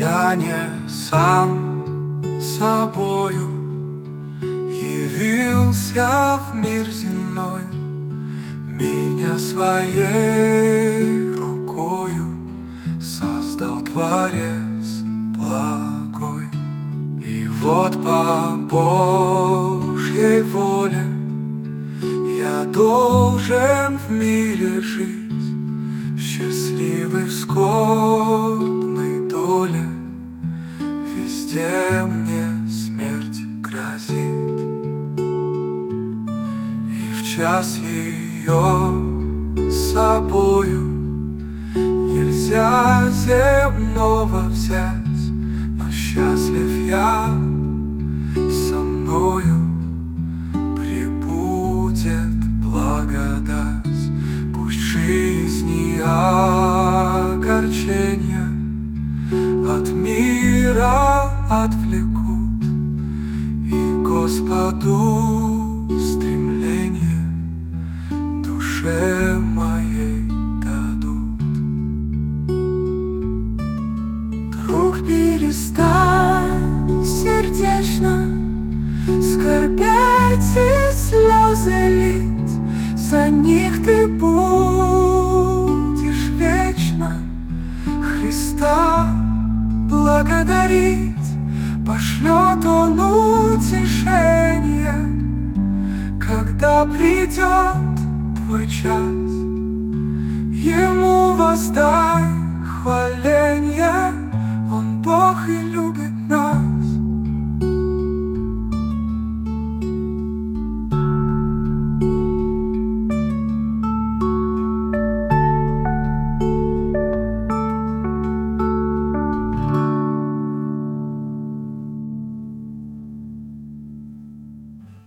Я не сам собою явился в мир земной, меня своей рукою создал Творец благой. И вот по Божьей воле я должен в мире жить, счастливый в скорбной доле. Везде мне смерть грозит, и в час ее собою нельзя земного взять. Но счастлив я, со мною пребудет благодать. Пусть жизни огорчения от мира отвлекут, и Господу стремление душе моей дадут. Друг, перестань сердечно скорбеть и слезы лить, за них ты будешь вечно Христа благодарить. Пошлет Он утешение, когда придет твой час. Ему воздай хваление, Он Бог и любит